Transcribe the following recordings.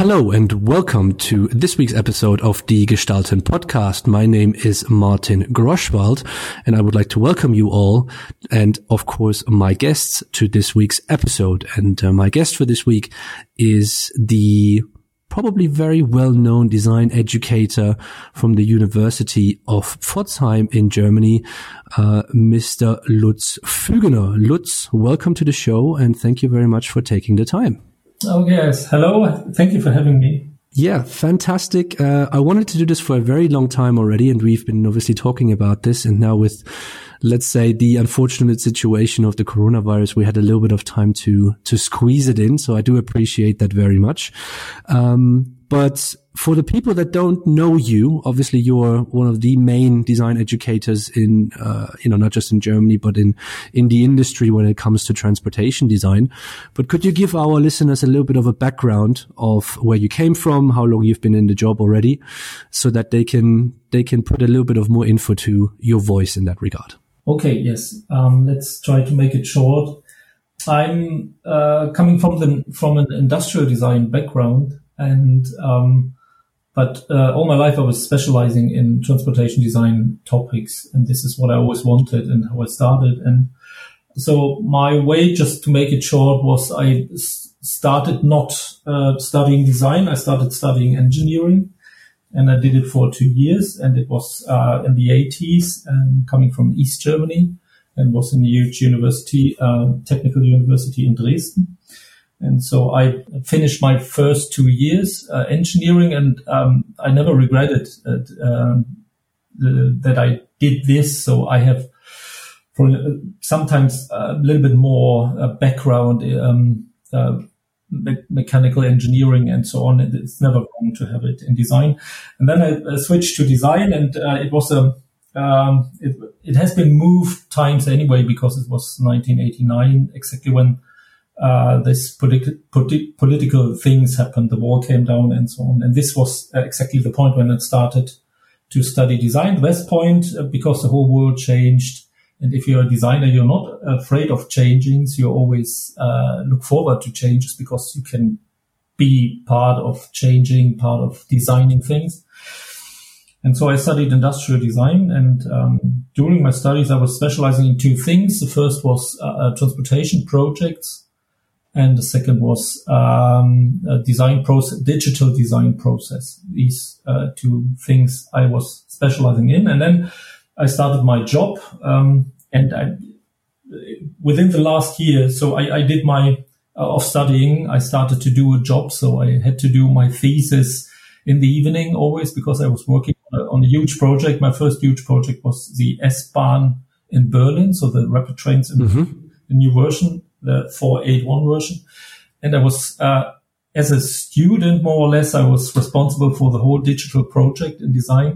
Hello and welcome to this week's episode of the Gestalten podcast. My name is Martin Groschwald and I would like to welcome you all and of course my guests to this week's episode. And my guest for this week is the probably very well-known design educator from the University of Pforzheim in Germany, Mr. Lutz Fügener. Lutz, welcome to the show and thank you very much for taking the time. Oh, yes. Hello. Thank you for having me. Yeah, fantastic. I wanted to do this for a very long time already, and we've been obviously talking about this. And now with, let's say, the unfortunate situation of the coronavirus, we had a little bit of time to squeeze it in. So I do appreciate that very much. But for the people that don't know you, obviously you're one of the main design educators in, not just in Germany, but in the industry when it comes to transportation design. But could you give our listeners a little bit of a background of where you came from, how long you've been in the job already, so that they can put a little bit of more info to your voice in that regard? Okay. Yes. Let's try to make it short. I'm, coming from an industrial design background. And, but all my life I was specializing in transportation design topics, and this is what I always wanted and how I started. And so my way, just to make it short, was I started not studying design. I started studying engineering, and I did it for 2 years. And it was in the 80s, and coming from East Germany, and was in a huge university, technical university in Dresden. And so I finished my first 2 years engineering, and I never regretted that I did this. So I have sometimes a little bit more background, mechanical engineering and so on. It's never wrong to have it in design. And then I switched to design, and it was it has been moved times anyway, because it was 1989, exactly when this political things happened, the wall came down and so on. And this was exactly the point when I started to study design, West Point, because the whole world changed. And if you're a designer, you're not afraid of changing. So you always look forward to changes, because you can be part of changing, part of designing things. And so I studied industrial design, and during my studies, I was specializing in two things. The first was transportation projects, and the second was design process, digital design process. These two things I was specializing in. And then I started my job, and within the last year, so I did my of studying, I started to do a job. So I had to do my thesis in the evening always, because I was working on a huge project. My first huge project was the S-Bahn in Berlin, so the rapid trains in the new version, the 481 version. And I was, as a student, more or less, I was responsible for the whole digital project in design.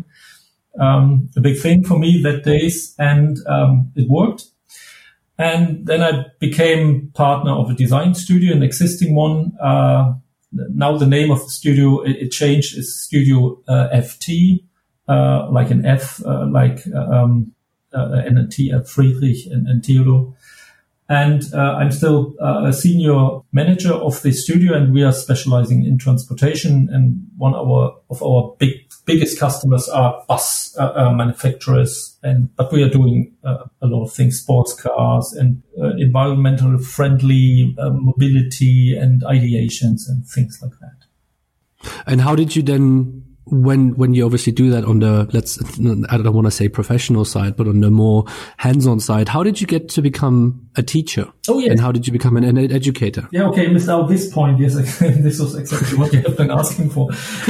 A big thing for me that days, and it worked. And then I became partner of a design studio, an existing one. Now the name of the studio, it changed. It's Studio FT, like an F, and a T, Friedrich and Theodor. And I'm still a senior manager of the studio, and we are specializing in transportation. And one of our biggest customers are bus manufacturers, but we are doing a lot of things: sports cars and environmental friendly mobility and ideations and things like that. And how did you then, when you obviously do that on the, I don't want to say professional side, but on the more hands-on side, how did you get to become a teacher? Oh, yes. And how did you become an educator? Yeah, okay, I missed out this point. Yes, this was exactly what you have been asking for.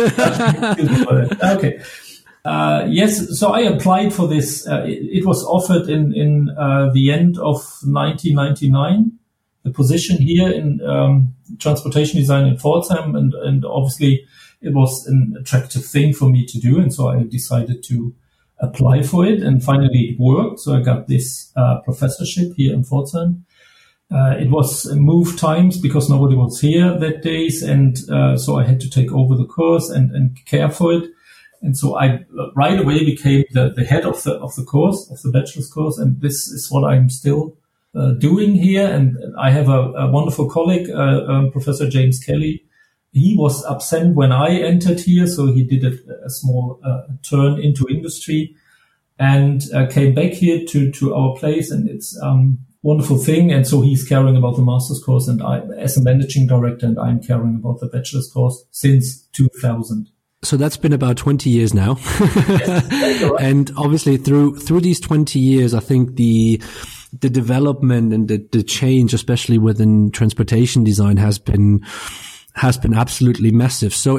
Okay. Yes, so I applied for this. It was offered in the end of 1999, the position here in transportation design in Pforzheim, and obviously it was an attractive thing for me to do. And so I decided to apply for it, and finally it worked. So I got this professorship here in Pforzheim. It was moved times because nobody was here that days. And so I had to take over the course and care for it. And so I right away became the head of the course, of the bachelor's course. And this is what I'm still doing here. And I have a wonderful colleague, Professor James Kelly, he was absent when I entered here, so he did a small turn into industry and came back here to our place, and it's wonderful thing. And so he's caring about the master's course, and I, as a managing director, and I'm caring about the bachelor's course since 2000. So that's been about 20 years now. Yes, right. And obviously through these 20 years, I think the development and the change, especially within transportation design, has been absolutely massive. So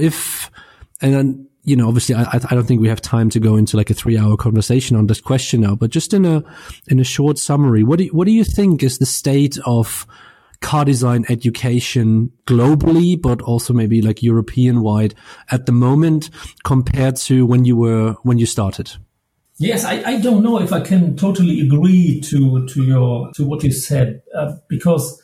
obviously I don't think we have time to go into like a 3-hour conversation on this question now, but just in a short summary, what do you think is the state of car design education globally, but also maybe like European wide at the moment compared to when you started? Yes, I don't know if I can totally agree to what you said, because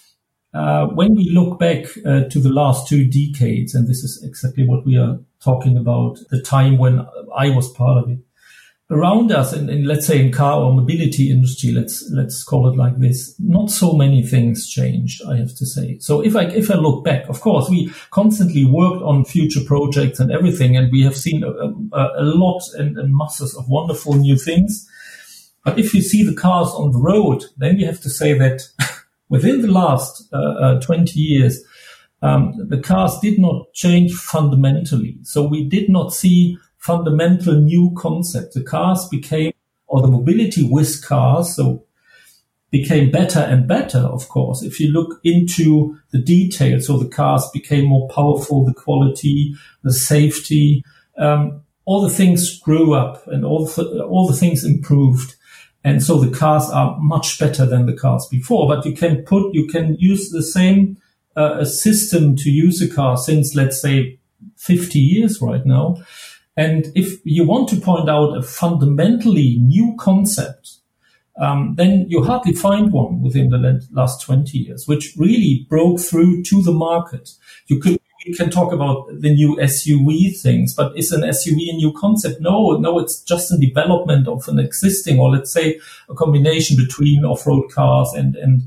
when we look back to the last 2 decades, and this is exactly what we are talking about, the time when I was part of it, around us, in let's say in car or mobility industry, let's call it like this, not so many things changed, I have to say. So if I look back, of course, we constantly worked on future projects and everything, and we have seen a lot and masses of wonderful new things. But if you see the cars on the road, then you have to say that within the last 20 years, the cars did not change fundamentally. So we did not see fundamental new concept. The cars became, or the mobility with cars, so became better and better, of course. If you look into the details, so the cars became more powerful, the quality, the safety, all the things grew up and all the things improved. And so the cars are much better than the cars before, but you can use the same system to use a car since, let's say, 50 years right now. And if you want to point out a fundamentally new concept, then you hardly find one within the last 20 years, which really broke through to the market. We can talk about the new SUV things, but is an SUV a new concept? No, it's just a development of an existing, or let's say a combination between off-road cars and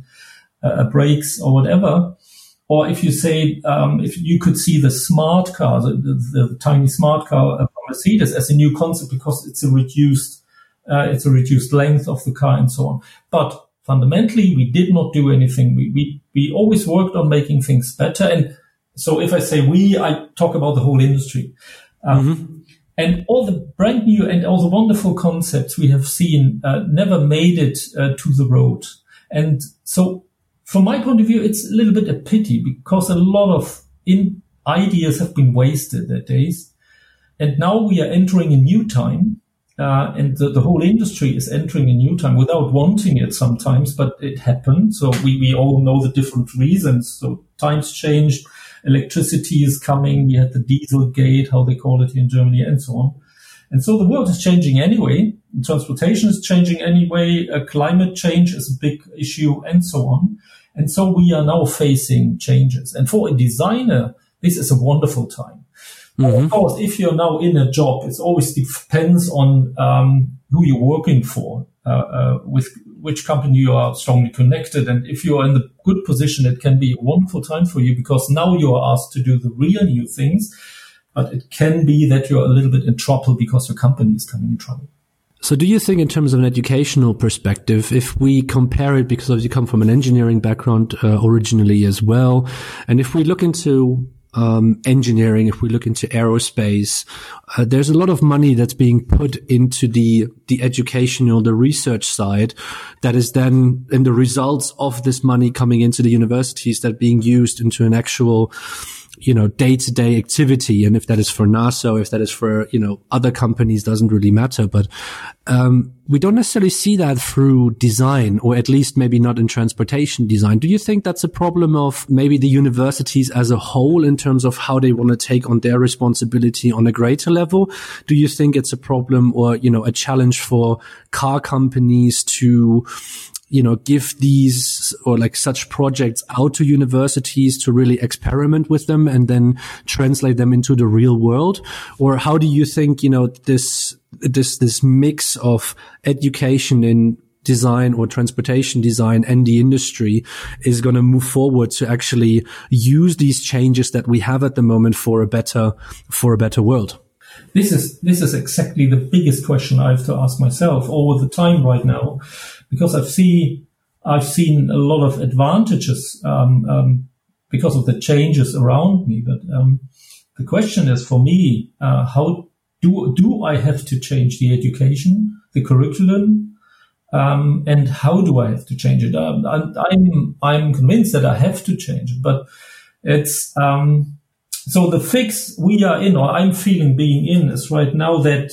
brakes or whatever. Or if you say, if you could see the smart car, the tiny smart car from Mercedes as a new concept because it's a reduced length of the car and so on. But fundamentally, we did not do anything. We always worked on making things better. And so if I say I talk about the whole industry. And all the brand new and all the wonderful concepts we have seen never made it to the road. And so from my point of view, it's a little bit a pity because a lot of ideas have been wasted that days. And now we are entering a new time, and the whole industry is entering a new time without wanting it sometimes, but it happened. So we all know the different reasons. So times changed, electricity is coming, we had the Dieselgate, how they call it in Germany, and so on. And so the world is changing anyway. Transportation is changing anyway. Climate change is a big issue, and so on. And so we are now facing changes. And for a designer, this is a wonderful time. Of course, if you're now in a job, it always depends on who you're working for, with which company you are strongly connected. And if you are in the good position, it can be a wonderful time for you because now you are asked to do the real new things. But it can be that you're a little bit in trouble because your company is coming in trouble. So do you think in terms of an educational perspective, if we compare it, because you come from an engineering background originally as well, and if we look into engineering, if we look into aerospace, there's a lot of money that's being put into the educational, the research side that is then in the results of this money coming into the universities that being used into an actual day-to-day activity. And if that is for NASA, or if that is for, other companies, doesn't really matter. But, we don't necessarily see that through design, or at least maybe not in transportation design. Do you think that's a problem of maybe the universities as a whole in terms of how they want to take on their responsibility on a greater level? Do you think it's a problem or, a challenge for car companies to, give these or like such projects out to universities to really experiment with them and then translate them into the real world? Or how do you think, this mix of education in design or transportation design and the industry is going to move forward to actually use these changes that we have at the moment for a better world? This is exactly the biggest question I have to ask myself all the time right now, because I've seen a lot of advantages because of the changes around me. But the question is for me, how do I have to change the education, the curriculum, and how do I have to change it? I'm convinced that I have to change it, but it's so the fix we are in, or I'm feeling being in, is right now that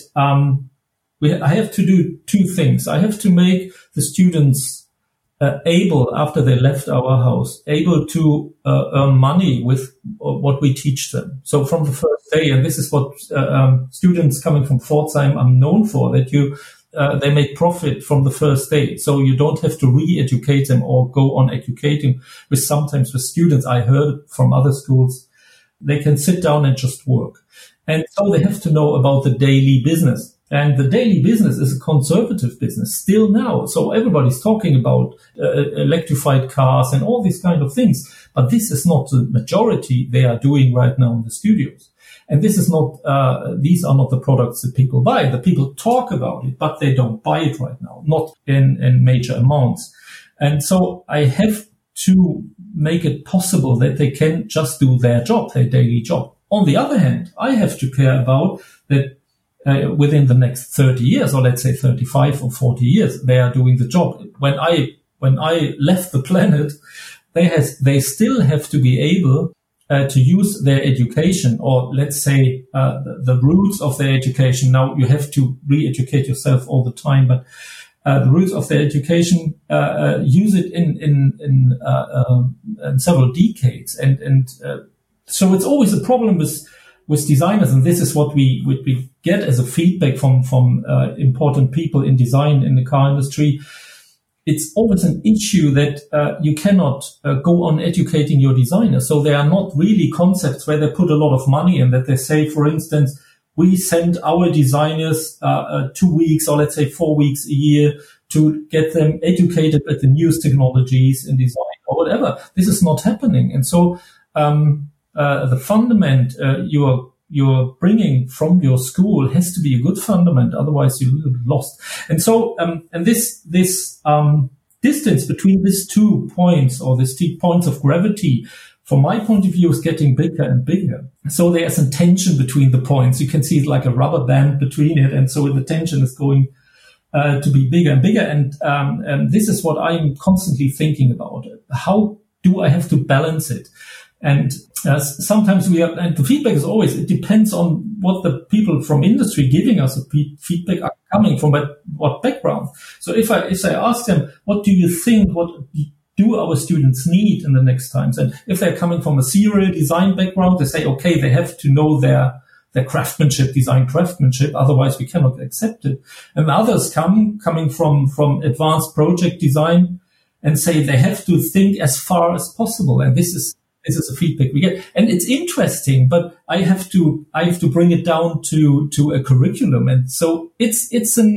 I have to do two things. I have to make the students able, after they left our house, able to earn money with what we teach them. So from the first day, and this is what students coming from Pforzheim are known for, that they make profit from the first day. So you don't have to re-educate them or go on educating sometimes with students. I heard from other schools, they can sit down and just work. And so they have to know about the daily business. And the daily business is a conservative business still now. So everybody's talking about electrified cars and all these kind of things. But this is not the majority they are doing right now in the studios. And this is not, these are not the products that people buy. The people talk about it, but they don't buy it right now, not in major amounts. And so I have to make it possible that they can just do their job, their daily job. On the other hand, I have to care about that within the next 30 years, or let's say 35 or 40 years, they are doing the job. When I left the planet, they still have to be able to use their education, or let's say the roots of their education. Now you have to re-educate yourself all the time, but the roots of their education, use it in several decades, and so it's always a problem with designers, and this is what we get as a feedback from important people in design in the car industry. It's always an issue that you cannot go on educating your designers. So they are not really concepts where they put a lot of money in, that they say, for instance, we send our designers 2 weeks, or let's say 4 weeks a year, to get them educated at the newest technologies in design or whatever. This is not happening. And so the fundament you're bringing from your school has to be a good fundament. Otherwise, you're a little bit lost. And so, and this distance between these 2 points, or these 2 points of gravity, from my point of view, is getting bigger and bigger. So there's a tension between the points. You can see it like a rubber band between it. And so the tension is going to be bigger and bigger. And this is what I'm constantly thinking about. How do I have to balance it? And sometimes and the feedback is always, it depends on what the people from industry giving us feedback are coming from, but what background. So if I ask them, what do you think, what do our students need in the next times? And if they're coming from a serial design background, they say, okay, they have to know their craftsmanship, design craftsmanship, otherwise we cannot accept it. And others coming from advanced project design and say they have to think as far as possible. And this is the feedback we get. And it's interesting, but I have to bring it down to a curriculum. And so it's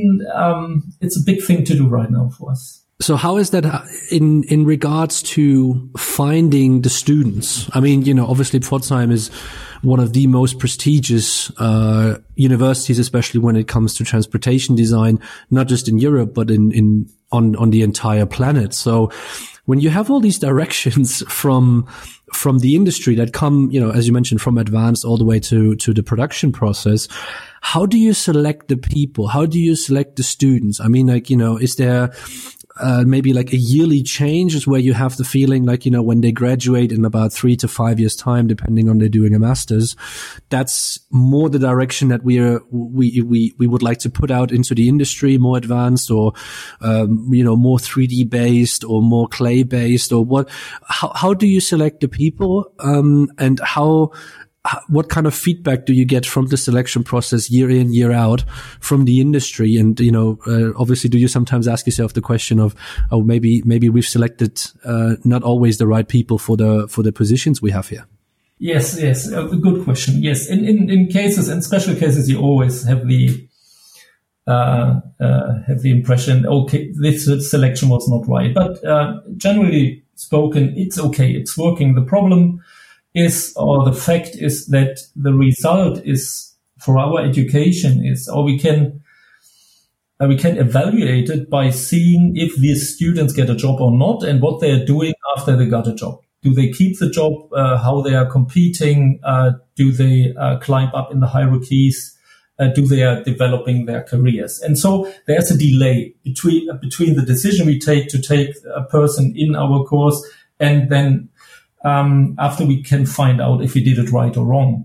a big thing to do right now for us. So how is that in regards to finding the students? I mean, obviously Pforzheim is one of the most prestigious universities, especially when it comes to transportation design, not just in Europe, but on the entire planet. So when you have all these directions from the industry that come, as you mentioned, from advanced all the way to the production process, how do you select the people? How do you select the students? I mean, is there maybe like a yearly change is where you have the feeling like, when they graduate in about 3 to 5 years time, depending on they're doing a master's, that's more the direction that we would like to put out into the industry, more advanced, or, more 3D based or more clay based, or what, how do you select the people? And what kind of feedback do you get from the selection process year in, year out from the industry? And, obviously, do you sometimes ask yourself the question of, oh, maybe we've selected, not always the right people for the positions we have here? Yes. A good question. Yes. In cases, in special cases, you always have the have the impression, okay, this selection was not right. But generally spoken, it's okay. It's working. The problem is, or the fact is, that the result is for our education is, or we can evaluate it by seeing if these students get a job or not, and what they're doing after they got a job. Do they keep the job? How they are competing? Do they climb up in the hierarchies? Do they are developing their careers? And so there's a delay between the decision we take to take a person in our course, and then after we can find out if we did it right or wrong.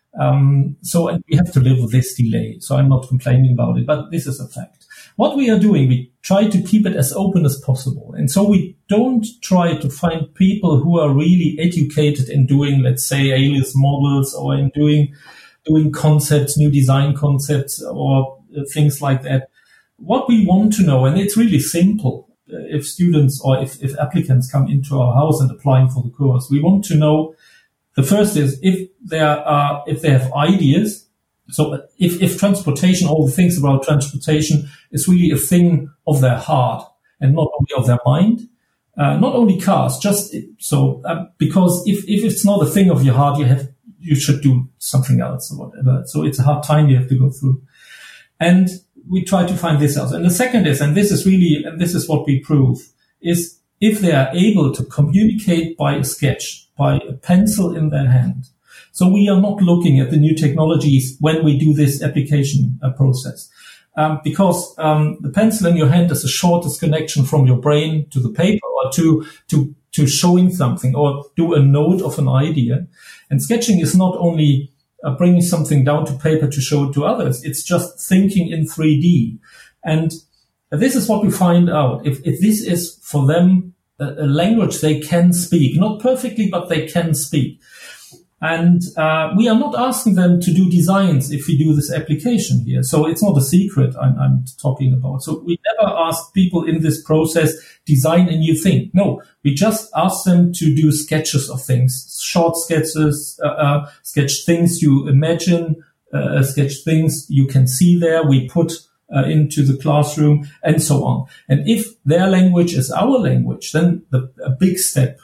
So and we have to live with this delay. So I'm not complaining about it, but this is a fact. What we are doing, we try to keep it as open as possible. And so we don't try to find people who are really educated in doing, let's say, alias models, or in doing concepts, new design concepts, or things like that. What we want to know, and it's really simple, if students or if applicants come into our house and applying for the course, we want to know, the first is if they have ideas. So if transportation, all the things about transportation is really a thing of their heart and not only of their mind, not only cars, just so, because if it's not a thing of your heart, you should do something else or whatever. So it's a hard time you have to go through. And we try to find this out. And the second is, and this is what we prove, is if they are able to communicate by a sketch, by a pencil in their hand. So we are not looking at the new technologies when we do this application process. Because the pencil in your hand is the shortest connection from your brain to the paper, or to showing something, or do a note of an idea. And sketching is not only bringing something down to paper to show it to others. It's just thinking in 3D. And this is what we find out. If this is for them a language they can speak, not perfectly, but they can speak. And we are not asking them to do designs if we do this application here. So it's not a secret I'm talking about. So we never ask people in this process, design a new thing. No, we just ask them to do sketches of things, short sketches, sketch things you imagine, sketch things you can see there. We put into the classroom and so on. And if their language is our language, then a big step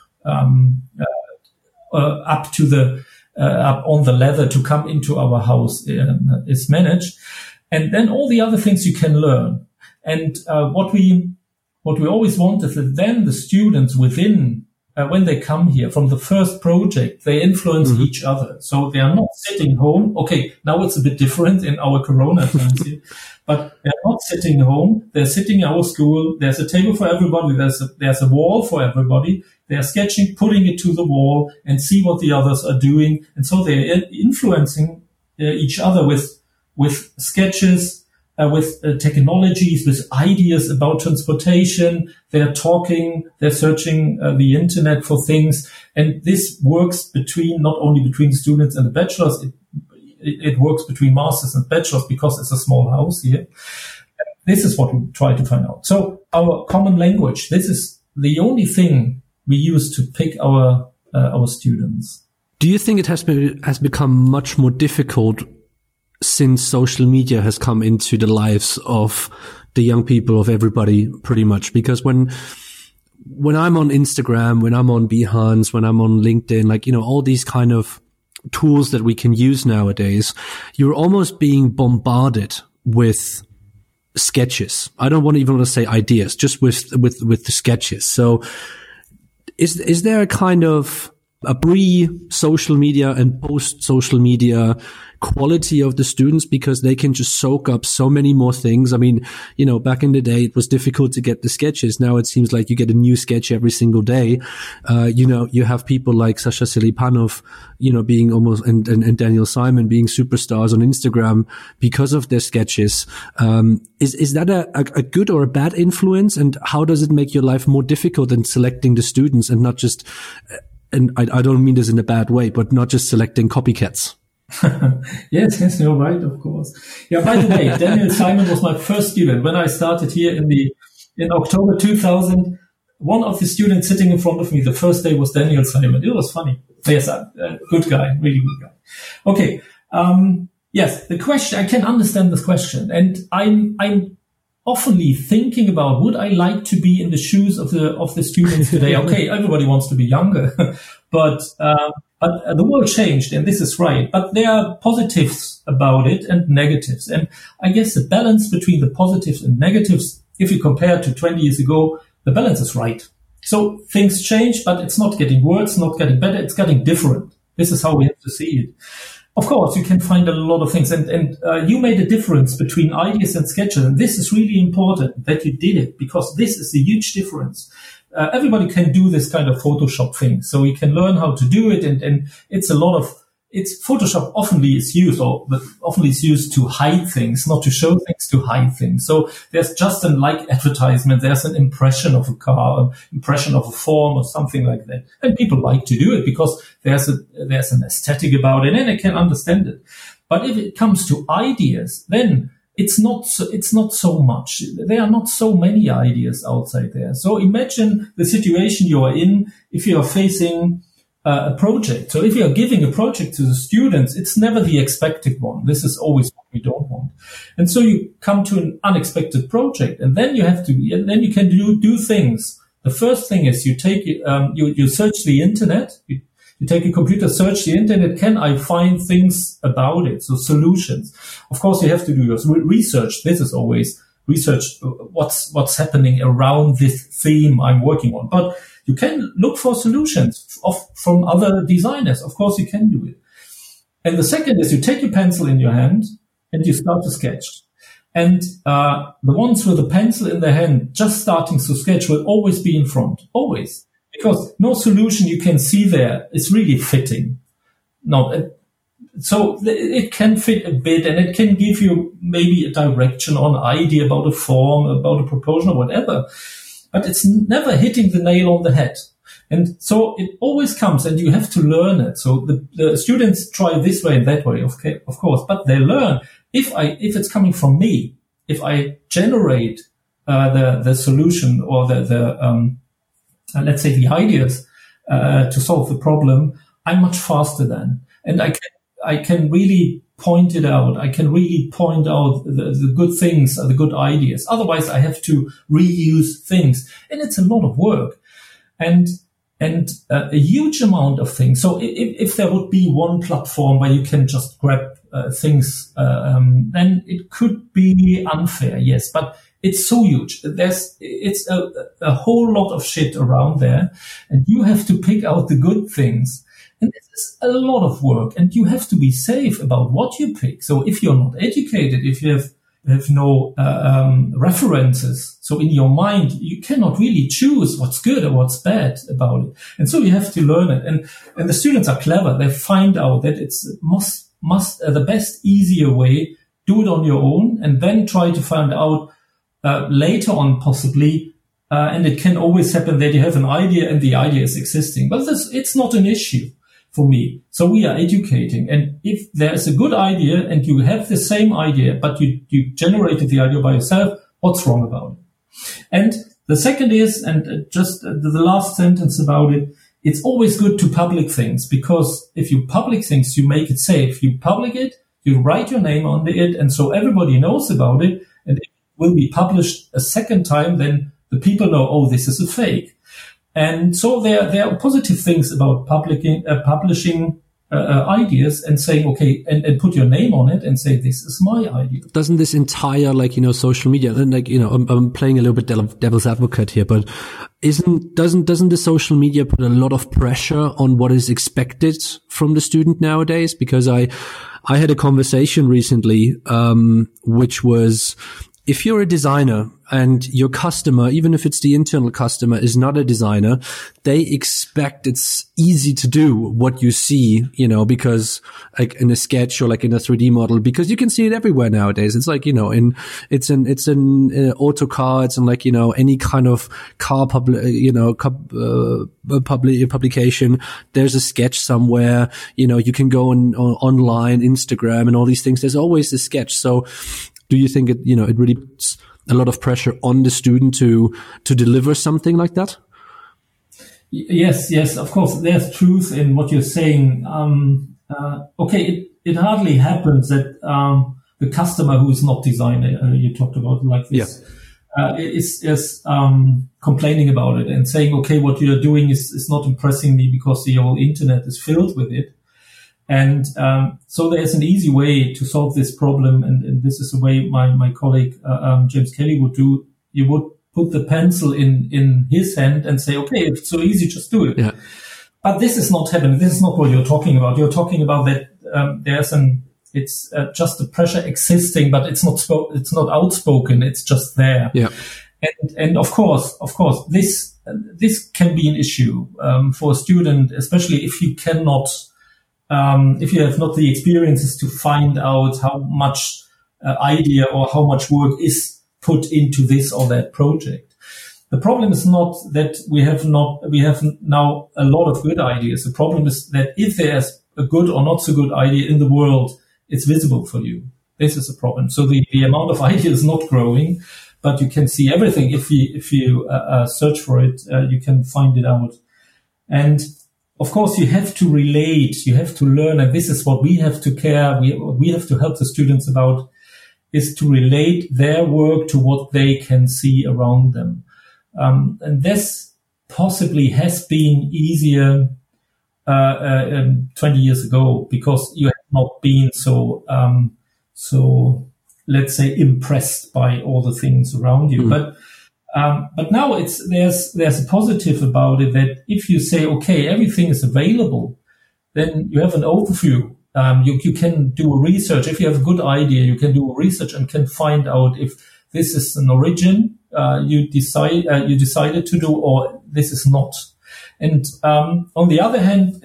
up to the up on the ladder to come into our house is managed, and then all the other things you can learn. And what we always want is that then the students within when they come here from the first project, they influence each other. So they are not sitting home. Okay, now it's a bit different in our Corona times here, but they're not sitting home. They're sitting in our school. There's a table for everybody. There's a wall for everybody. They're sketching, putting it to the wall, and see what the others are doing. And so they're influencing each other with sketches, with technologies, with ideas about transportation. They're talking, they're searching the internet for things. And this works not only between students and the bachelors, it works between masters and bachelors, because it's a small house here. This is what we try to find out. So our common language, this is the only thing we use to pick our students. Do you think it has become much more difficult since social media has come into the lives of the young people, of everybody, pretty much? Because when I'm on Instagram, when I'm on Behance, when I'm on LinkedIn, all these kind of tools that we can use nowadays, you're almost being bombarded with sketches. I don't even want to say ideas, just with the sketches. So is there a kind of a pre-social media and post-social media quality of the students, because they can just soak up so many more things? I mean, back in the day, it was difficult to get the sketches. Now it seems like you get a new sketch every single day. You have people like Sasha Silipanov, being almost, and Daniel Simon being superstars on Instagram because of their sketches. Is that a good or a bad influence? And how does it make your life more difficult in selecting the students, and not just, and I don't mean this in a bad way, but not just selecting copycats? Yes, you're right, of course. Yeah, by the way, Daniel Simon was my first student. When I started here in October 2000, one of the students sitting in front of me, the first day, was Daniel Simon. It was funny. Yes, a good guy, really good guy. Okay. Yes, the question, I can understand this question. And I'm oftenly thinking about, would I like to be in the shoes of the students today? Okay, everybody wants to be younger, but the world changed, and this is right. But there are positives about it and negatives. And I guess the balance between the positives and negatives, if you compare to 20 years ago, the balance is right. So things change, but it's not getting worse, not getting better, it's getting different. This is how we have to see it. Of course, you can find a lot of things, and you made a difference between ideas and sketches, and this is really important that you did it, because this is a huge difference. Everybody can do this kind of Photoshop thing, so you can learn how to do it, and it's Photoshop often is used to hide things, not to show things, to hide things. So there's just an advertisement, there's an impression of a car, an impression of a form or something like that. And people like to do it because there's an aesthetic about it, and I can understand it. But if it comes to ideas, then it's not so much. There are not so many ideas outside there. So imagine the situation you are in if you are facing a project. So if you are giving a project to the students, it's never the expected one. This is always what we don't want. And so you come to an unexpected project, and then you can do things. The first thing is you take you search the internet. You take a computer, search the internet. Can I find things about it? So solutions. Of course, you have to do your research. This is always research. What's happening around this theme I'm working on, but you can look for solutions from other designers. Of course, you can do it. And the second is you take your pencil in your hand and you start to sketch. And the ones with a pencil in their hand just starting to sketch will always be in front, always. Because no solution you can see there is really fitting. So it can fit a bit, and it can give you maybe a direction or an idea about a form, about a proportion or whatever. But it's never hitting the nail on the head. And so it always comes, and you have to learn it. So the students try this way and that way, of course, but they learn. If it's coming from me, if I generate the solution or let's say the ideas to solve the problem, I'm much faster then. And I can really point it out. I can really point out the good things, the good ideas. Otherwise, I have to reuse things, and it's a lot of work and a huge amount of things. So if there would be one platform where you can just grab things, then it could be unfair. Yes, but it's so huge. It's a whole lot of shit around there, and you have to pick out the good things. And this is a lot of work, and you have to be safe about what you pick. So if you're not educated, if you have no references, so in your mind, you cannot really choose what's good or what's bad about it. And so you have to learn it. And the students are clever. They find out that it's the best, easier way. Do it on your own, and then try to find out later on possibly. And it can always happen that you have an idea and the idea is existing. But it's not an issue for me. So we are educating. And if there's a good idea and you have the same idea, but you generated the idea by yourself, what's wrong about it? And the second is, and just the last sentence about it, it's always good to public things, because if you public things, you make it safe. You public it, you write your name on it, and so everybody knows about it, and it will be published a second time, then the people know, oh, this is a fake. And so there are positive things about publishing ideas and saying, okay, and put your name on it and say, this is my idea. Doesn't this entire, social media, and I'm playing a little bit devil's advocate here, but doesn't the social media put a lot of pressure on what is expected from the student nowadays? Because I had a conversation recently, which was, if you're a designer and your customer, even if it's the internal customer, is not a designer, they expect it's easy to do what you see, because like in a sketch or like in a 3D model, because you can see it everywhere nowadays. It's like, it's in AutoCAD and like, any kind of car publication. There's a sketch somewhere, you can go on online, Instagram and all these things. There's always a sketch. So do you think it really puts a lot of pressure on the student to deliver something like that? Yes, of course. There's truth in what you're saying. Okay, it hardly happens that the customer who is not designer, you talked about like this, is complaining about it and saying, okay, what you're doing is not impressing me because the whole internet is filled with it. And so there's an easy way to solve this problem, and this is the way my colleague James Kelly would do. You would put the pencil in his hand and say, okay, if it's so easy, just do it. Yeah. But this is not happening. This is not what you're talking about. You're talking about that it's just a pressure existing, but it's not outspoken. It's just there. Yeah. And of course, this can be an issue for a student, especially if you cannot. If you have not the experiences to find out how much idea or how much work is put into this or that project. The problem is not that we have now a lot of good ideas. The problem is that if there's a good or not so good idea in the world, it's visible for you. This is a problem. So the amount of ideas is not growing, but you can see everything. If you search for it, you can find it out. And of course, you have to relate, you have to learn, and this is what we have to care, we have to help the students about, is to relate their work to what they can see around them. And this possibly has been easier 20 years ago, because you have not been so let's say, impressed by all the things around you. But now there's a positive about it, that if you say, okay, everything is available, then you have an overview. You can do a research. If you have a good idea, you can do a research and can find out if this is an origin you decided to do, or this is not. And on the other hand,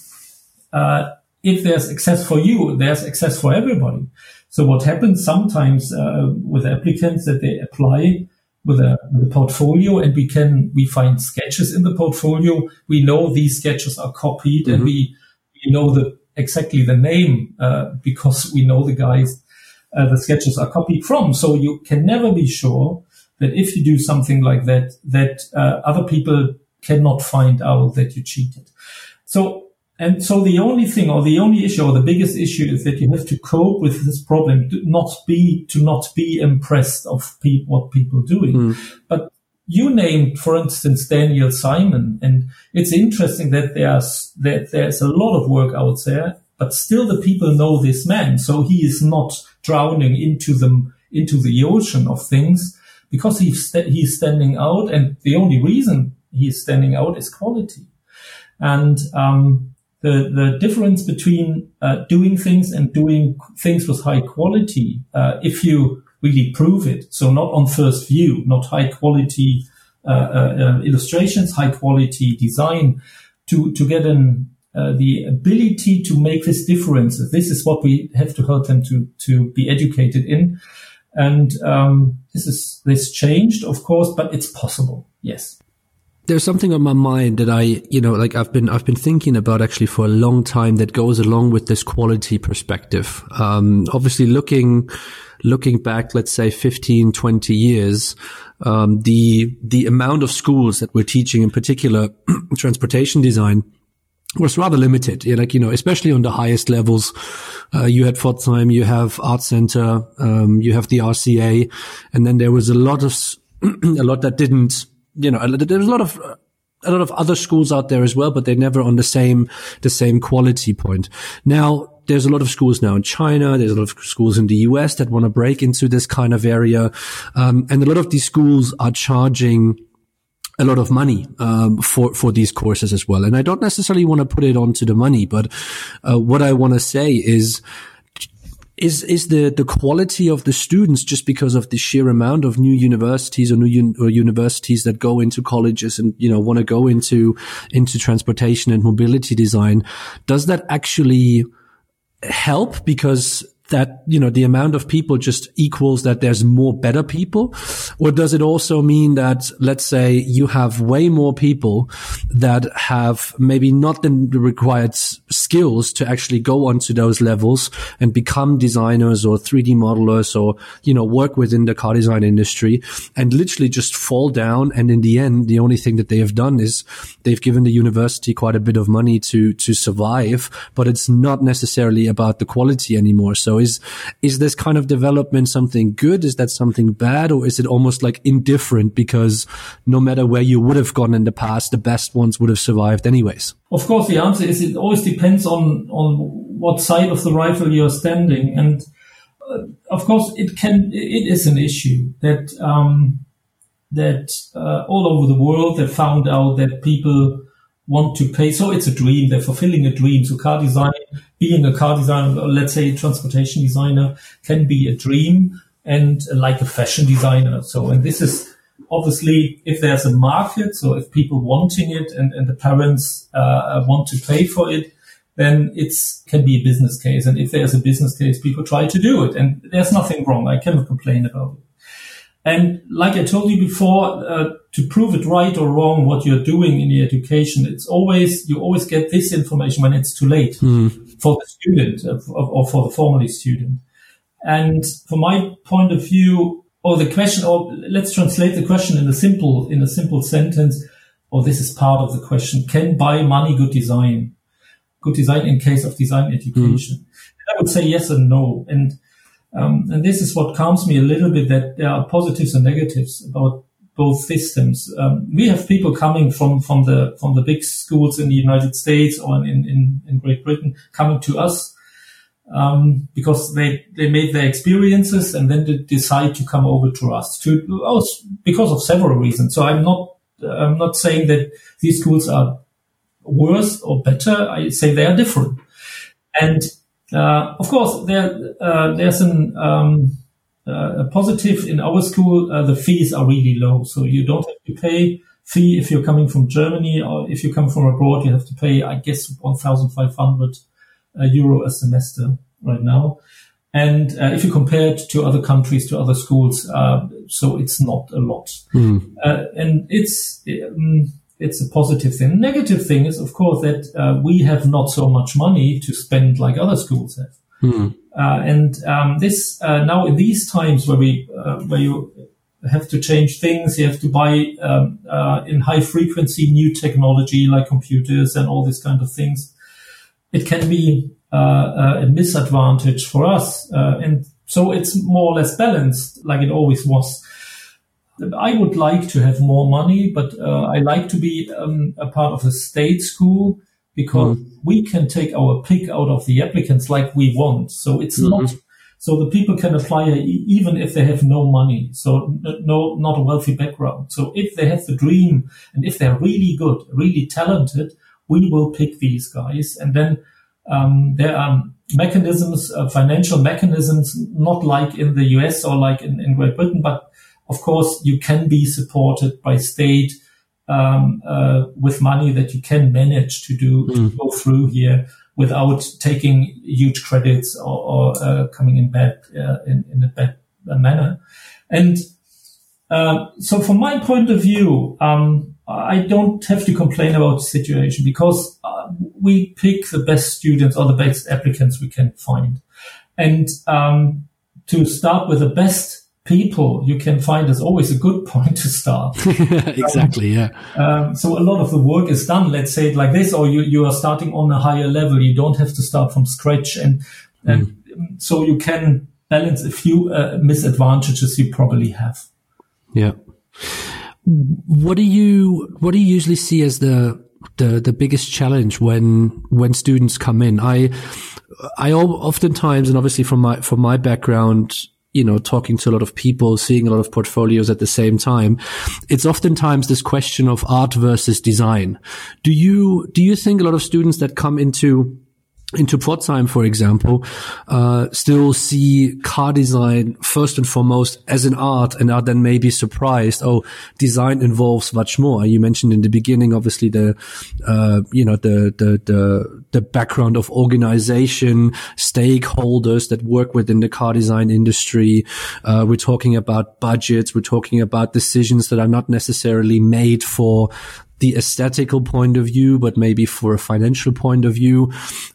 if there's access for you, there's access for everybody. So what happens sometimes with applicants, that they apply with a portfolio, and we find sketches in the portfolio. We know these sketches are copied, and we know exactly the name because we know the guys the sketches are copied from. So you can never be sure that if you do something like that other people cannot find out that you cheated. So the only thing, or the only issue, or the biggest issue, is that you have to cope with this problem, to not be impressed of what people are doing. But you named, for instance, Daniel Simon, and it's interesting that there's a lot of work out there, but still the people know this man. So he is not drowning into the ocean of things, because he's standing out, and the only reason he's standing out is quality. And the difference between doing things and doing things with high quality, if you really prove it, so not on first view, not high quality illustrations, high quality design, to get the ability to make this difference. This is what we have to help them to be educated in. And this changed, of course, but it's possible. Yes. There's something on my mind that I've been thinking about actually for a long time, that goes along with this quality perspective. Obviously looking back, let's say 15, 20 years, the amount of schools that were teaching, in particular, transportation design, was rather limited. Especially on the highest levels. You had Pforzheim, you have Art Center, you have the RCA, and then there was a lot that didn't. There's a lot of other schools out there as well, but they're never on the same quality point. Now, there's a lot of schools now in China. There's a lot of schools in the US that want to break into this kind of area. And a lot of these schools are charging a lot of money, for these courses as well. And I don't necessarily want to put it onto the money, but, what I want to say is the quality of the students, just because of the sheer amount of new universities or universities that go into colleges and, want to go into transportation and mobility design, does that actually help? Because that, the amount of people just equals that there's more better people? Or does it also mean that, let's say, you have way more people that have maybe not the required skills to actually go onto those levels and become designers or 3D modelers or, work within the car design industry, and literally just fall down, and in the end, the only thing that they have done is they've given the university quite a bit of money to survive, but it's not necessarily about the quality anymore. So is this kind of development something good? Is that something bad? Or is it almost like indifferent because no matter where you would have gone in the past, the best ones would have survived anyways? Of course, the answer is it always depends on what side of the rifle you're standing. And of course, it is an issue that all over the world they found out that people want to pay. So it's a dream. They're fulfilling a dream. So car design, being a car designer, or let's say a transportation designer, can be a dream, and like a fashion designer. So, and this is obviously, if there's a market, so if people wanting it and the parents want to pay for it, then can be a business case. And if there's a business case, people try to do it. And there's nothing wrong. I cannot complain about it. And like I told you before, to prove it right or wrong, what you're doing in the education, you always get this information when it's too late for the student or for the formerly student. And from my point of view, let's translate the question in a simple sentence, this is part of the question. Can buy money good design? Good design in case of design education. I would say yes and no. And this is what calms me a little bit, that there are positives and negatives about both systems. We have people coming from the big schools in the United States or in Great Britain coming to us, because they made their experiences and then they decide to come over to us because of several reasons. So I'm not saying that these schools are worse or better. I say they are different. And of course, there's a positive in our school. The fees are really low, so you don't have to pay fee if you're coming from Germany, or if you come from abroad, you have to pay, I guess, 1,500 euro a semester right now. And if you compare it to other countries, to other schools, so it's not a lot. And it's a positive thing. Negative thing is, of course, that we have not so much money to spend like other schools have. This now in these times where you have to change things, you have to buy in high frequency new technology like computers and all these kind of things. It can be a disadvantage for us, and so it's more or less balanced, like it always was. I would like to have more money, but I like to be a part of a state school, because we can take our pick out of the applicants like we want. So it's not, so the people can apply even if they have no money. So not a wealthy background. So if they have the dream and if they're really good, really talented, we will pick these guys. And then there are mechanisms, financial mechanisms, not like in the US or like in Great Britain, but of course, you can be supported by state with money that you can manage to go through here without taking huge credits or coming in a bad manner. And so from my point of view, I don't have to complain about the situation, because we pick the best students or the best applicants we can find. And to start with the best people you can find is always a good point to start. Exactly, yeah. So a lot of the work is done, let's say it like this, or you are starting on a higher level. You don't have to start from scratch. And so you can balance a few misadvantages you probably have. Yeah. What do you usually see as the biggest challenge when students come in? I oftentimes, and obviously from my background, talking to a lot of people, seeing a lot of portfolios at the same time, it's oftentimes this question of art versus design. Do you think a lot of students that come into into Pforzheim, for example, still see car design first and foremost as an art, and are then maybe surprised, oh, design involves much more. You mentioned in the beginning, obviously, the background of organization, stakeholders that work within the car design industry. We're talking about budgets. We're talking about decisions that are not necessarily made for the aesthetical point of view, but maybe for a financial point of view.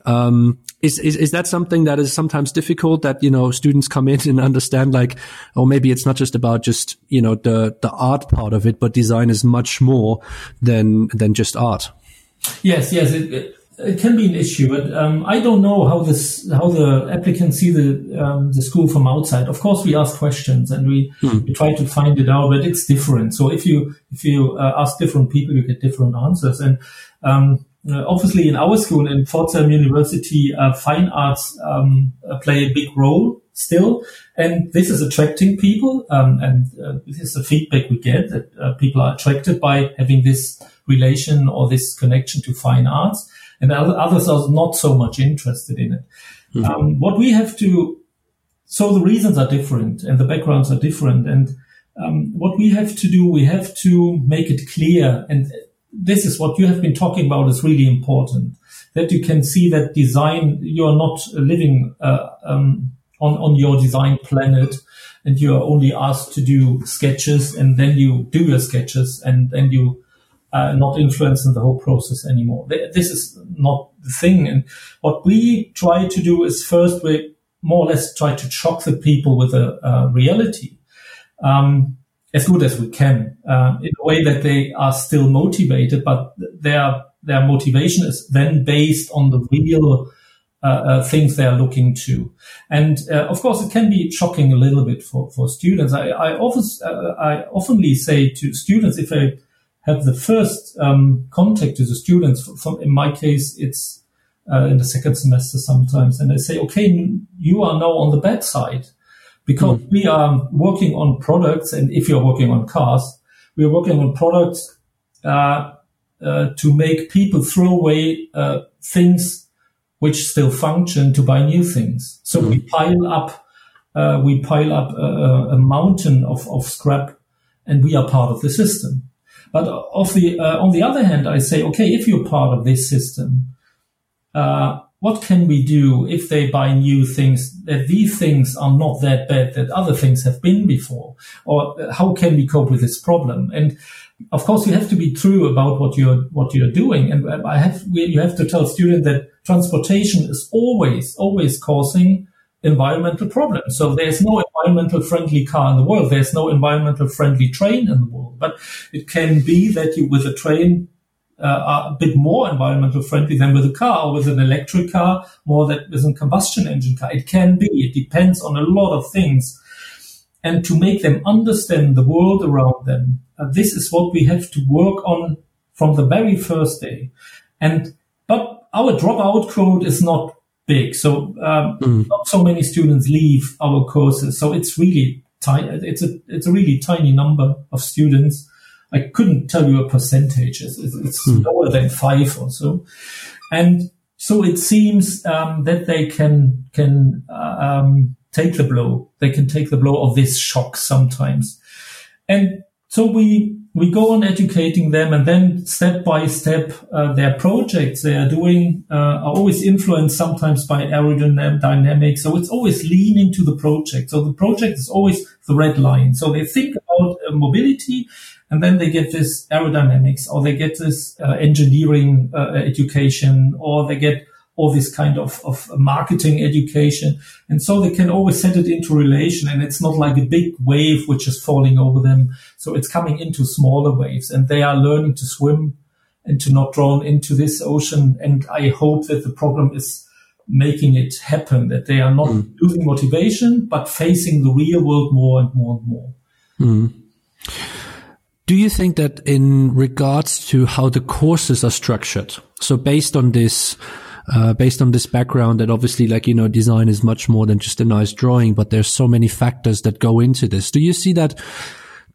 Is that something that is sometimes difficult, that, students come in and understand, like, oh, maybe it's not just about just, the art part of it, but design is much more than just art? Yes, it can be an issue, but I don't know how the applicants see the school from outside. Of course, we ask questions and we try to find it out, but it's different. So if you ask different people, you get different answers. And obviously, in our school, in Pforzheim University, fine arts play a big role still, and this is attracting people. And this is the feedback we get, that people are attracted by having this relation or this connection to fine arts. And others are not so much interested in it. What we have to, so the reasons are different and the backgrounds are different. And what we have to do, we have to make it clear. And this is what you have been talking about is really important, that you can see that design, you're not living on your design planet, and you're only asked to do sketches, and then you do your sketches, and then you not influencing the whole process anymore. This is not the thing. And what we try to do is, first, we more or less try to shock the people with a reality, as good as we can, in a way that they are still motivated, but their motivation is then based on the real things they are looking to. And of course, it can be shocking a little bit for students. I oftenly say to students, if I have the first contact to the students, in my case, it's in the second semester sometimes, and I say, okay, you are now on the bad side, because we are working on products, and if you're working on cars, we are working on products to make people throw away things which still function to buy new things. So we pile up a mountain of scrap, and we are part of the system. But on the other hand, I say, okay, if you're part of this system, what can we do if they buy new things, that these things are not that bad, that other things have been before? Or how can we cope with this problem? And of course, you have to be true about what you're doing. And you have to tell students that transportation is always causing environmental problems. So there's no environmental friendly car in the world. There's no environmental friendly train in the world. But it can be that you, with a train, are a bit more environmental friendly than with a car, or with an electric car more than with a combustion engine car. It can be. It depends on a lot of things. And to make them understand the world around them, this is what we have to work on from the very first day. But our dropout quote is not big. So not so many students leave our courses. So it's really tiny. It's a really tiny number of students. I couldn't tell you a percentage. It's lower than 5 or so. And so it seems that they can take the blow. They can take the blow of this shock sometimes. And so we go on educating them, and then step by step, their projects they are doing are always influenced sometimes by aerodynamics. So it's always leaning to the project. So the project is always the red line. So they think about mobility, and then they get this aerodynamics, or they get this engineering education, or they get all this kind of marketing education. And so they can always set it into relation, and it's not like a big wave which is falling over them. So it's coming into smaller waves, and they are learning to swim and to not drown into this ocean. And I hope that the program is making it happen, that they are not losing motivation, but facing the real world more and more and more. Do you think that in regards to how the courses are structured, so based on this background, that obviously, design is much more than just a nice drawing, but there's so many factors that go into this. Do you see that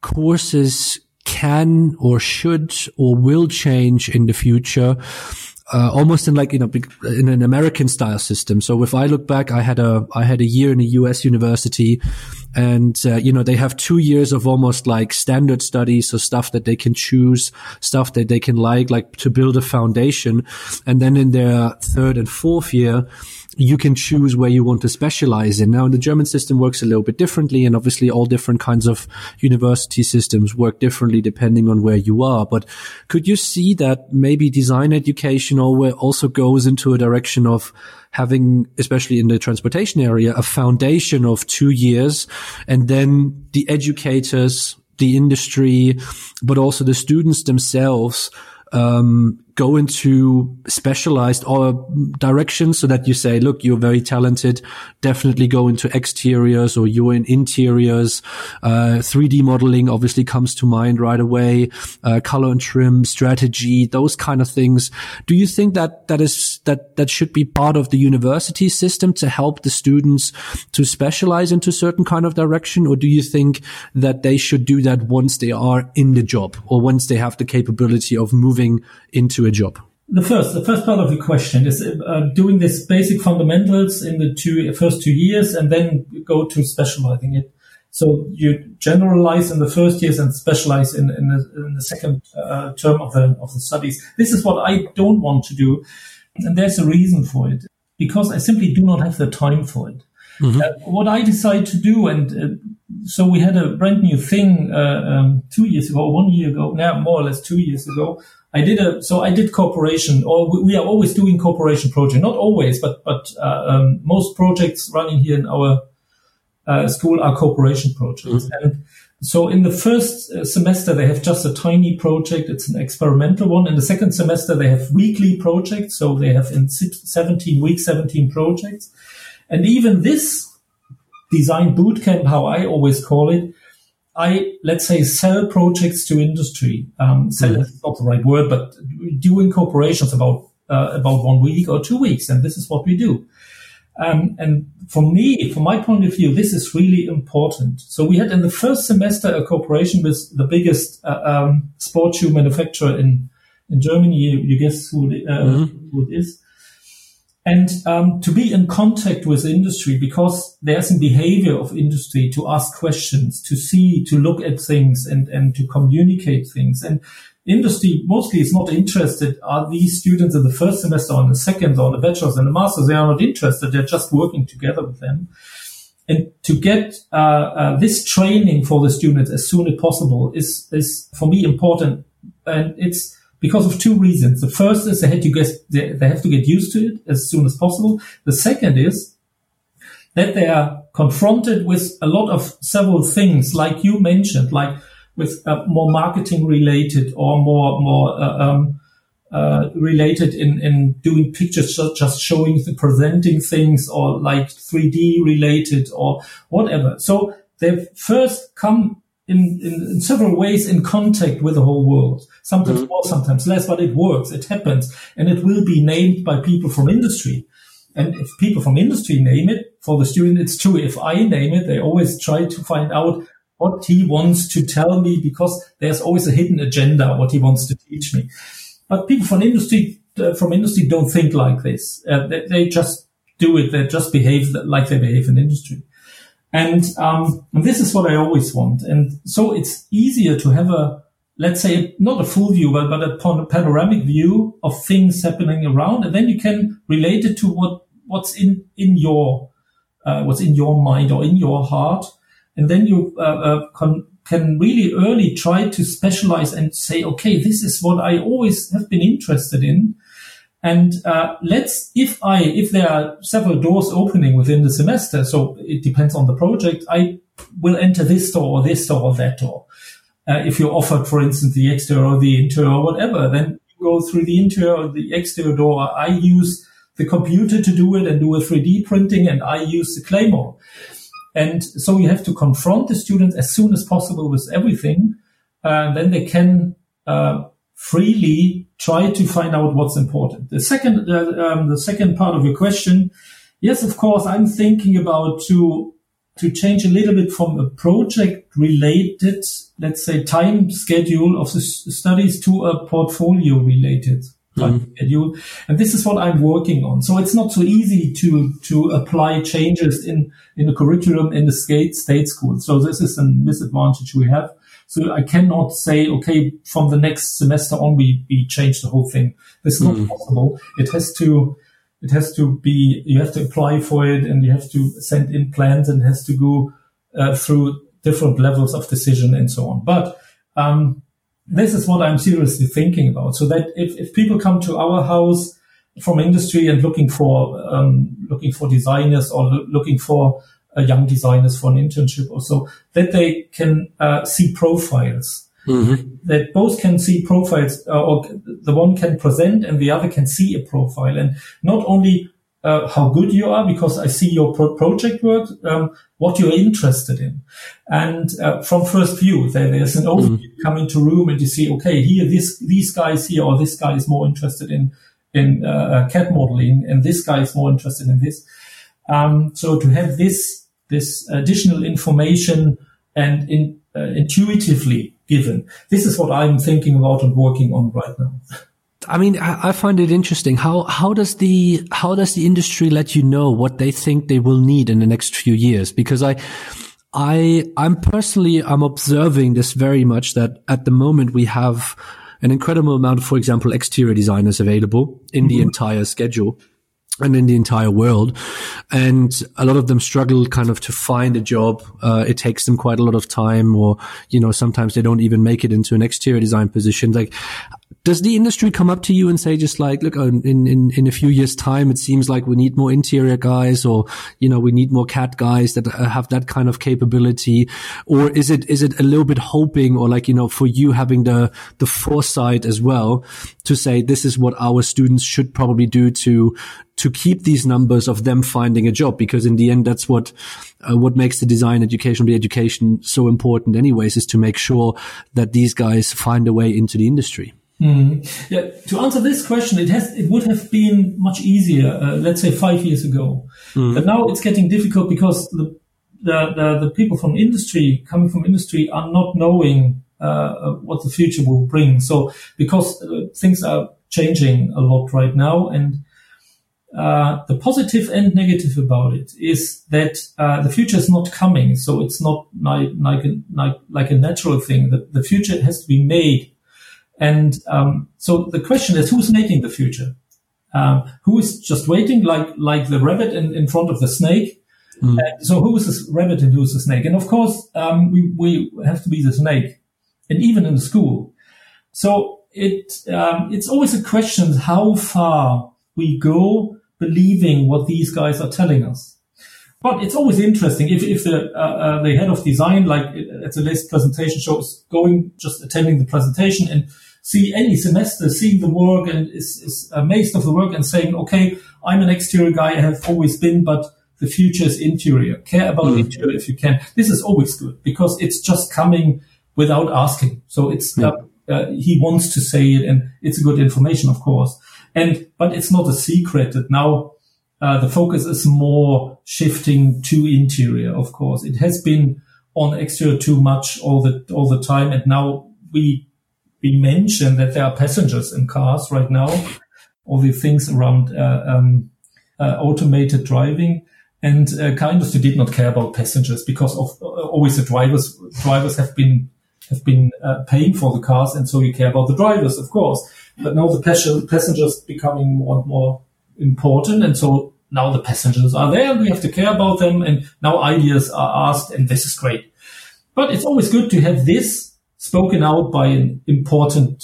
courses can or should or will change in the future, almost in like, in an American style system. So if I look back, I had a year in a US university, and, they have 2 years of almost like standard studies. So stuff that they can choose, stuff that they can like to build a foundation. And then in their third and fourth year, you can choose where you want to specialize in. Now, the German system works a little bit differently, and obviously all different kinds of university systems work differently depending on where you are. But could you see that maybe design education also goes into a direction of having, especially in the transportation area, a foundation of 2 years, and then the educators, the industry, but also the students themselves go into specialized directions, so that you say, look, you're very talented, definitely go into exteriors, or you're in interiors. 3D modeling obviously comes to mind right away. Color and trim, strategy, those kind of things. Do you think that should be part of the university system to help the students to specialize into certain kind of direction? Or do you think that they should do that once they are in the job, or once they have the capability of moving into a job? The first part of the question is doing this basic fundamentals in the first 2 years, and then go to specializing it. So you generalize in the first years and specialize in the second term of the studies. This is what I don't want to do, and there's a reason for it, because I simply do not have the time for it. Mm-hmm. What I decided to do, and so we had a brand new thing 2 years ago, 1 year ago, now more or less 2 years ago. I did cooperation, or we are always doing cooperation projects. Not always, but most projects running here in our school are cooperation projects. Mm-hmm. And so in the first semester, they have just a tiny project. It's an experimental one. In the second semester, they have weekly projects. So they have in 17 weeks, 17 projects. And even this design bootcamp, how I always call it, let's say, sell projects to industry. Sell is not the right word, but doing cooperations about 1 week or 2 weeks. And this is what we do. And for me, from my point of view, this is really important. So we had in the first semester a cooperation with the biggest sports shoe manufacturer in Germany. You guess who it is. And to be in contact with industry, because there's a behavior of industry to ask questions, to look at things and to communicate things. And industry mostly is not interested. Are these students in the first semester or in the second or the bachelor's and the master's? They are not interested. They're just working together with them. And to get this training for the students as soon as possible is for me important. And it's because of two reasons. The first is they have to get used to it as soon as possible. The second is that they are confronted with a lot of several things, like you mentioned, like with more marketing related or more related in doing pictures, just showing, presenting things, or like 3D related or whatever. So they first come in several ways in contact with the whole world. Sometimes more, sometimes less, but it works. It happens. And it will be named by people from industry. And if people from industry name it, for the student, it's true. If I name it, they always try to find out what he wants to tell me, because there's always a hidden agenda, what he wants to teach me. But people from industry don't think like this. They just do it. They just behave like they behave in industry. And this is what I always want. And so it's easier to have let's say, not a full view, but a panoramic view of things happening around. And then you can relate it to what's in your mind or in your heart. And then you can really early try to specialize and say, okay, this is what I always have been interested in. And if there are several doors opening within the semester, so it depends on the project, I will enter this door or that door. If you're offered, for instance, the exterior or the interior or whatever, then you go through the interior or the exterior door. I use the computer to do it and do a 3D printing, and I use the Claymore. And so you have to confront the students as soon as possible with everything. Then they can freely try to find out what's important. The second part of your question, yes, of course, I'm thinking about to change a little bit from a project-related, let's say, time schedule of the studies to a portfolio-related schedule. And this is what I'm working on. So it's not so easy to apply changes in the curriculum in the state school. So this is a disadvantage we have. So I cannot say, okay, from the next semester on, we change the whole thing. This is not possible. It has to be, you have to apply for it, and you have to send in plans, and it has to go through different levels of decision and so on. But this is what I'm seriously thinking about. So that if people come to our house from industry and looking for designers, or looking for young designers for an internship or so, that they can see profiles. That both can see profiles, or the one can present and the other can see a profile, and not only how good you are, because I see your project work, what you're interested in. And from first view, there's an overview. You come into a room and you see, okay, here, these guys here, or this guy is more interested in CAD modeling, and this guy is more interested in this. So to have this additional information and intuitively given, this is what I'm thinking about and working on right now. I mean, I find it interesting. How does the industry let you know what they think they will need in the next few years? Because I'm personally observing this very much, that at the moment we have an incredible amount of, for example, exterior designers available in the entire schedule and in the entire world. And a lot of them struggle kind of to find a job. It takes them quite a lot of time, or, sometimes they don't even make it into an exterior design position. Like, does the industry come up to you and say, just like, look, in a few years' time, it seems like we need more interior guys, or, we need more CAD guys that have that kind of capability? Or is it a little bit hoping, or like, for you having the foresight as well to say, this is what our students should probably do to keep these numbers of them finding a job? Because in the end, that's what makes the design education, the education so important anyways, is to make sure that these guys find a way into the industry. Yeah. To answer this question, it would have been much easier, let's say 5 years ago. But now it's getting difficult, because the people from industry, coming from industry, are not knowing what the future will bring. So because things are changing a lot right now, and the positive and negative about it is that the future is not coming. So it's not like a natural thing. The future has to be made. And so the question is, who's making the future? Who is just waiting, like the rabbit in front of the snake? So who is this rabbit and who is the snake? And of course, we have to be the snake, and even in the school. So it's always a question how far we go believing what these guys are telling us. But it's always interesting if the head of design, like at the latest presentation show, is just attending the presentation and see any semester, seeing the work, and is amazed of the work and saying, okay, I'm an exterior guy, I have always been, but the future is interior. Care about interior if you can. This is always good, because it's just coming without asking. So it's he wants to say it, and it's good information, of course. But it's not a secret that now the focus is more shifting to interior. Of course, it has been on exterior too much all the time, and now we mention that there are passengers in cars right now. All the things around automated driving, and car industry did not care about passengers, because of always the drivers. Drivers have been paying for the cars, and so you care about the drivers, of course. But now the passengers becoming more and more important, and so now the passengers are there, and we have to care about them, and now ideas are asked, and this is great. But it's always good to have this spoken out by an important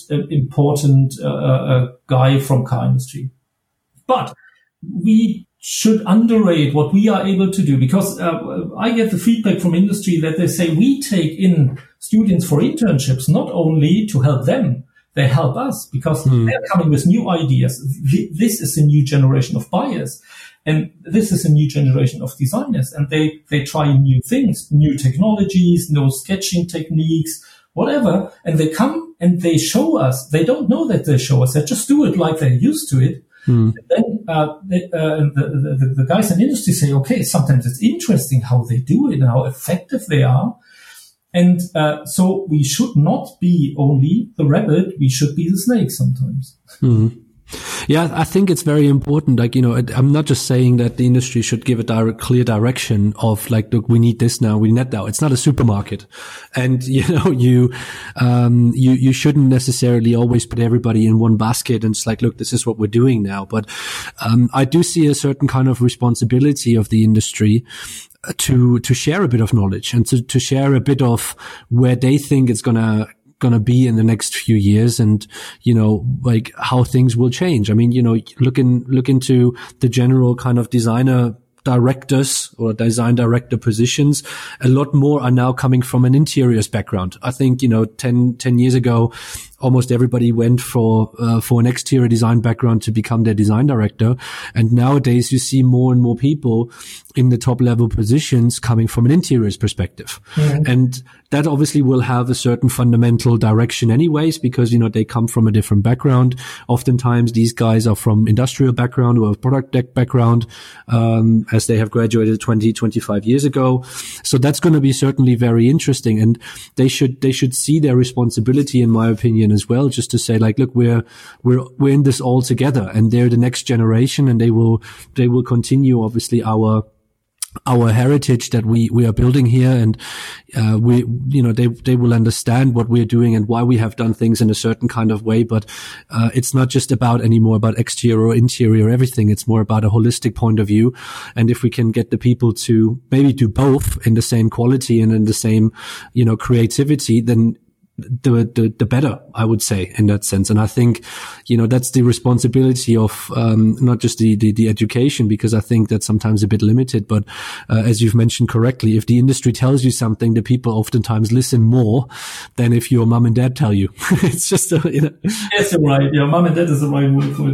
guy from car industry. But we should underrate what we are able to do, because I get the feedback from industry that they say we take in students for internships not only to help them, they help us, because they're coming with new ideas. This is a new generation of buyers, and this is a new generation of designers, and they try new things, new technologies, new sketching techniques, whatever, and they come and they show us. They don't know that they show us. They just do it like they're used to it. And then the guys in industry say, okay, sometimes it's interesting how they do it and how effective they are. And so we should not be only the rabbit, we should be the snake sometimes. Yeah, I think it's very important. Like, I'm not just saying that the industry should give a clear direction of like, look, we need this now, we need that now. It's not a supermarket. And, you shouldn't necessarily always put everybody in one basket and it's like, look, this is what we're doing now. But, I do see a certain kind of responsibility of the industry to share a bit of knowledge and to share a bit of where they think it's gonna be in the next few years and, like how things will change. I mean, look into the general kind of designer directors or design director positions. A lot more are now coming from an interiors background. I think, 10 years ago, almost everybody went for an exterior design background to become their design director. And nowadays you see more and more people in the top level positions coming from an interiors perspective. Mm-hmm. And that obviously will have a certain fundamental direction anyways, because, they come from a different background. Oftentimes these guys are from industrial background or product deck background, as they have graduated 20, 25 years ago. So that's going to be certainly very interesting. And they should see their responsibility, in my opinion, as well, just to say like, look, we're in this all together, and they're the next generation, and they will continue obviously our heritage that we are building here, and they will understand what we're doing and why we have done things in a certain kind of way. But it's not just about exterior or interior everything. It's more about a holistic point of view. And if we can get the people to maybe do both in the same quality and in the same creativity, then the better, I would say, in that sense. And I think, that's the responsibility of, not just the education, because I think that's sometimes a bit limited, but, as you've mentioned correctly, if the industry tells you something, the people oftentimes listen more than if your mom and dad tell you. It's just, Yes, you're right. Yeah, mom and dad is the right word for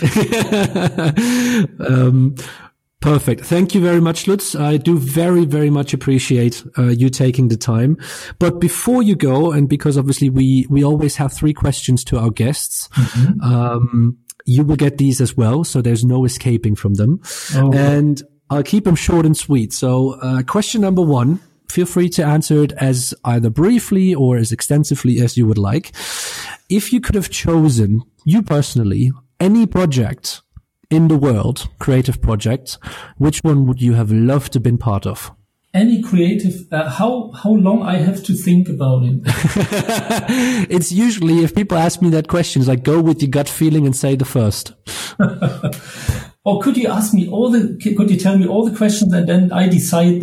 it, yes. Perfect. Thank you very much, Lutz. I do very, very much appreciate you taking the time. But before you go, and because obviously we always have 3 questions to our guests, mm-hmm. You will get these as well, so there's no escaping from them. Oh. And I'll keep them short and sweet. So question number 1, feel free to answer it as either briefly or as extensively as you would like. If you could have chosen, you personally, any project in the world, creative project, which one would you have loved to have been part of? Any creative, how long I have to think about it? It's usually, if people ask me that question, it's like, go with your gut feeling and say the first. Or could you tell me all the questions and then I decide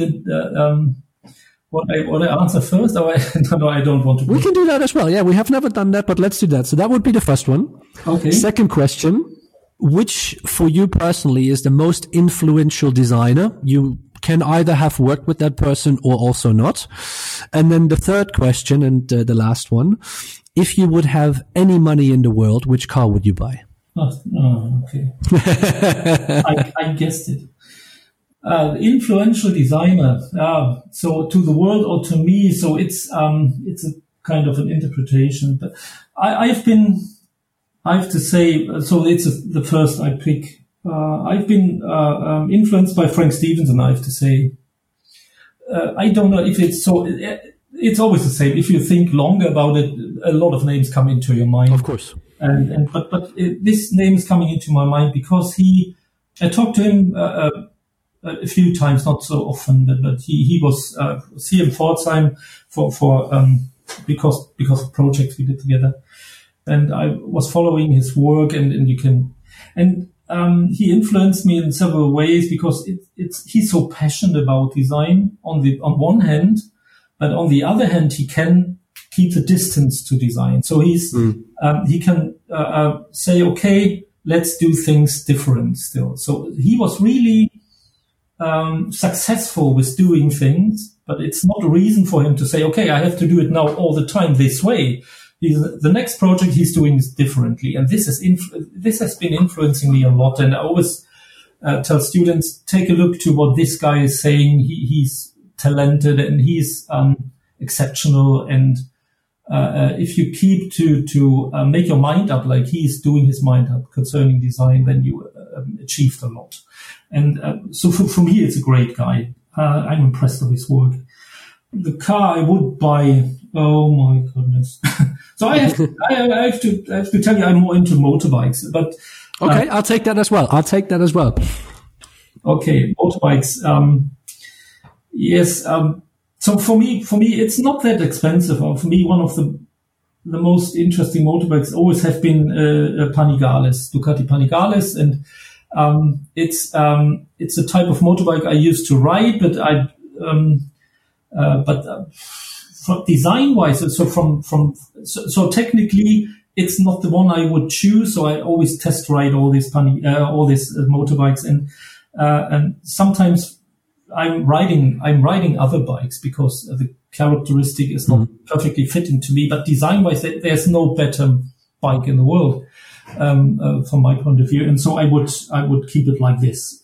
what I answer first? Or I don't want to. We can do that as well. Yeah, we have never done that, but let's do that. So that would be the first one. Okay. Second question. Which, for you personally, is the most influential designer? You can either have worked with that person or also not. And then the third question, and the last one, if you would have any money in the world, which car would you buy? Oh, okay. I guessed it. Influential designer. So to the world or to me, so it's a kind of an interpretation. But I have to say, so it's the first I pick. I've been influenced by Frank Stevenson, I have to say. I don't know if it's so. It's always the same. If you think longer about it, a lot of names come into your mind. Of course. But this name is coming into my mind because I talked to him a few times, not so often, but he was here in Pforzheim because of projects we did together. And I was following his work, he influenced me in several ways because he's so passionate about design on one hand, but on the other hand, he can keep the distance to design. So he can say, okay, let's do things different still. So he was really successful with doing things, but it's not a reason for him to say, okay, I have to do it now all the time this way. The next project he's doing is differently, and this has been influencing me a lot. And I always tell students, take a look to what this guy is saying. He's talented and he's exceptional. And if you keep to make your mind up like he's doing his mind up concerning design, then you achieved a lot. And so for me, it's a great guy. I'm impressed with his work. The car I would buy. Oh my goodness! So I have to tell you, I'm more into motorbikes. But Okay, I'll take that as well. Okay, motorbikes. Yes. So for me, it's not that expensive. For me, one of the most interesting motorbikes always have been Panigales, Ducati Panigales, and it's a type of motorbike I used to ride, but from design wise, so technically it's not the one I would choose. So I always test ride all these motorbikes, and sometimes I'm riding other bikes because the characteristic is not perfectly fitting to me. But design wise, there's no better bike in the world from my point of view, and so I would keep it like this.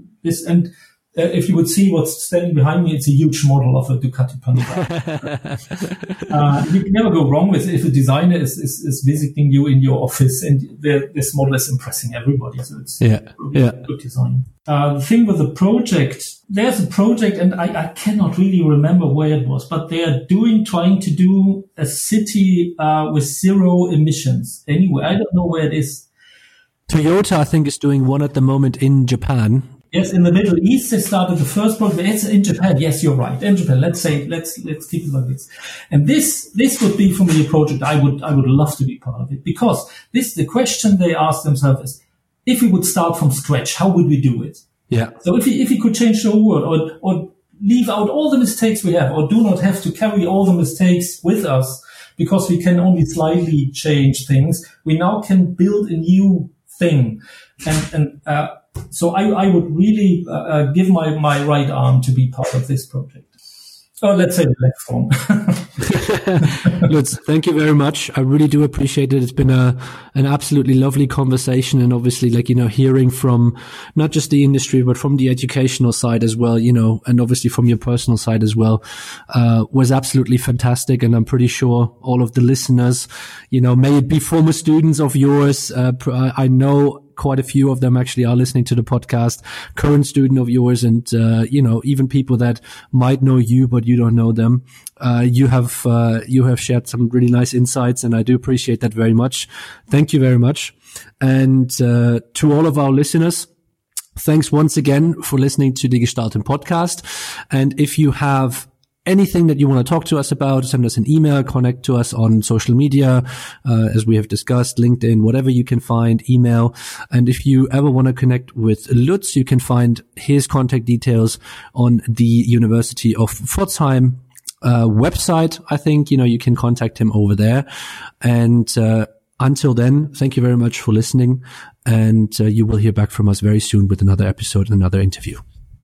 If you would see what's standing behind me, it's a huge model of a Ducati Panigale. You can never go wrong with if a designer is visiting you in your office, and this model is impressing everybody. So it's a good design. The thing with the project, there's a project, and I cannot really remember where it was, but they are trying to do a city with zero emissions. Anyway, I don't know where it is. Toyota, I think, is doing one at the moment in Japan. Yes, in the Middle East, they started the first project. It's in Japan. Yes, you're right. In Japan, let's keep it like this. And this would be for me a project I would love to be part of it, because the question they ask themselves is, if we would start from scratch, how would we do it? Yeah. So if we could change the whole world, or leave out all the mistakes we have, or do not have to carry all the mistakes with us, because we can only slightly change things, we now can build a new thing. So I would really give my right arm to be part of this project. Or let's say the left arm. Lutz, thank you very much. I really do appreciate it. It's been an absolutely lovely conversation, and obviously, hearing from not just the industry, but from the educational side as well, and obviously from your personal side as well, was absolutely fantastic. And I'm pretty sure all of the listeners, may it be former students of yours, I know quite a few of them actually are listening to the podcast, current student of yours, and even people that might know you but you don't know them. You have shared some really nice insights, and I do appreciate that very much. Thank you very much. And to all of our listeners, thanks once again for listening to the Gestalten podcast. And if you have anything that you want to talk to us about, send us an email, connect to us on social media, as we have discussed, LinkedIn, whatever you can find, email. And if you ever want to connect with Lutz, you can find his contact details on the University of Pforzheim website. I think, you can contact him over there. And until then, thank you very much for listening. And you will hear back from us very soon with another episode and another interview.